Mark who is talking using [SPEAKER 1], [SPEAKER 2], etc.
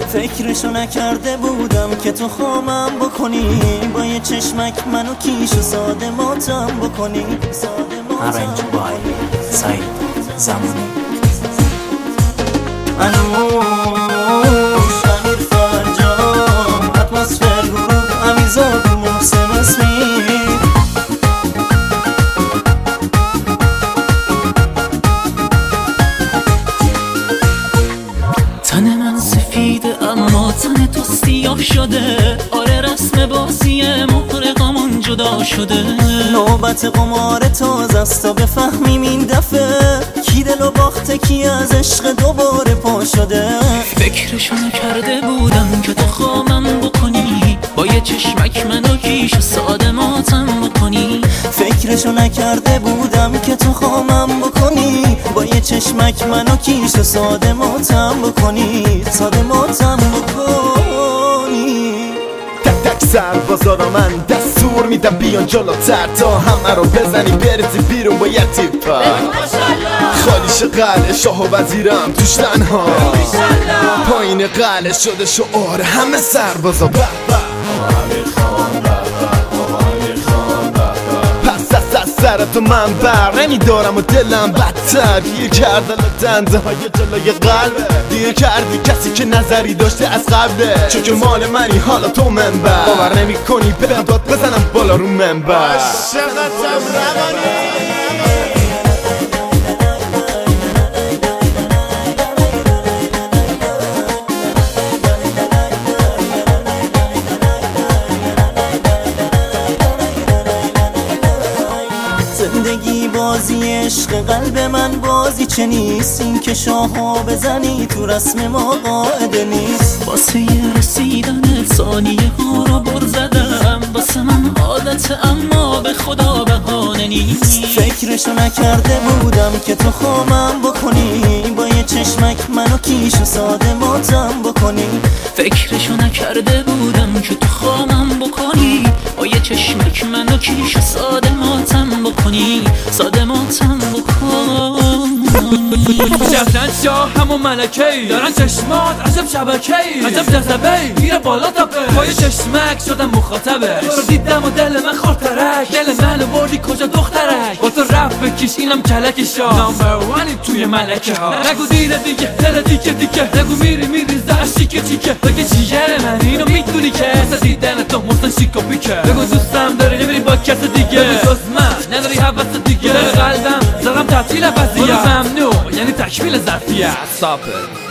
[SPEAKER 1] فکرشو نکرده بودم که تو خامم بکنی، با یه چشمک منو کیش و ساده ماتم بکنی.
[SPEAKER 2] Arrange by سعید زمانی.
[SPEAKER 1] انوش امیر فرجام، اتمسفر گروه، امیزاد محسن اسمی.
[SPEAKER 2] تن من سفیده اما تن تو سیاه شده. آره رسم بازیه مغرقامون جدا شده.
[SPEAKER 1] نوبت قمار تازه است تا بفهمیم این دفعه کی دلو باخته کی از عشق دوباره پا شده.
[SPEAKER 2] فکرشو نکرده بودم که تو خامم بکنی، با یه چشمک منو کیش و ساده ماتم بکنی.
[SPEAKER 1] فکرشو نکرده بودم که تو خامم بکنی، با یه چشمک منو کیش و ساده ماتم بکنی، ساده ماتم بکنی.
[SPEAKER 3] تک تک سربازارا من دستور میدم بیان جلوتر تا همه رو بزنی برسی بیرون با یه تیپا. خالیش قلعه شاه و وزیرم توش تنها، پایین قلعه شده شعار همه سربازا. سرتو من بر نمیدارم و دلم بدتر گیر کرده دنده های جلوی قلبه. دیر کردی کسی که نظری داشته از قبله، چون که مال منی حالا تو منبر. باور نمی کنی بدم داد بزنم بالا رو منبر. عاشقتم روانی.
[SPEAKER 1] زندگی بازی عشق قلب من بازی چه نیست، این که شاهو بزنی تو رسم ما قاعده نیست.
[SPEAKER 2] واسه رسیدن ثانیه ها رو بر زدم، واسه من عادت اما به خدا بهانه نیست.
[SPEAKER 1] فکرشو نکرده بودم که تو خامم بکنی، با یه چشمک منو کیش و ساده ماتم بکنی.
[SPEAKER 2] فکرشو نکرده بودم که تو خامم بکنی، با یه چشمک منو کیش و ساده ماتم بکنی، ساده ماتم بکنی.
[SPEAKER 4] جفتن شاه همون ملکه‌ای دارن چشمات عجب شبکه‌ای، عجب جذبه‌ای میره بالا تپه. با یه چشمک شدم مخاطبه، تو دیدم و دل من خورترک. دل منو بردی کجا دخترک، با تو رفت بکش اینم کلک شاه. نامبر وانی توی ملکه ها. نگو دیره دیگه دل دیگه نگو میری زهر شیکه چیکه. بگه چیه من اینو میدونی که مثل دیدن تو مرسن شیکا پیکه. بگو دوستم داری نمیری با کس دیگه، بگو جز من نداری حوث دیگه. قلبم زدم تعطیل وضعیت، ممنوع یعنی تکمیل ظرفیت.